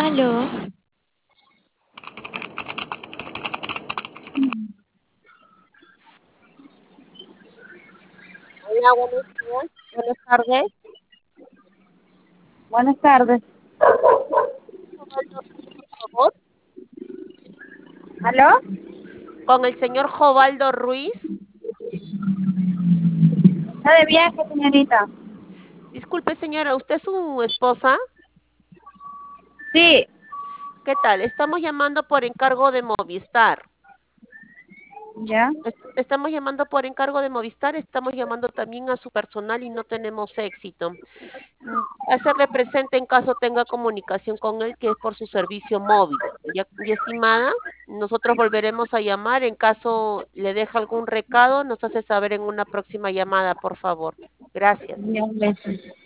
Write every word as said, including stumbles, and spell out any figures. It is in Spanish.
Aló, Hola, buenos días, buenas tardes. Buenas tardes. Por favor, ¿Aló? con el señor Jovaldo Ruiz. Está de viaje, señorita. Disculpe, señora, ¿usted es su esposa? Sí, ¿Qué tal? Estamos llamando por encargo de Movistar. ya. Est- Estamos llamando por encargo de Movistar, estamos llamando también a su personal y no tenemos éxito. Mm, Hacerle presente en caso tenga comunicación con él, que es por su servicio móvil. Ya, ya estimada, nosotros volveremos a llamar en caso le deja algún recado, nos hace saber en una próxima llamada, por favor. Gracias. Ya, gracias.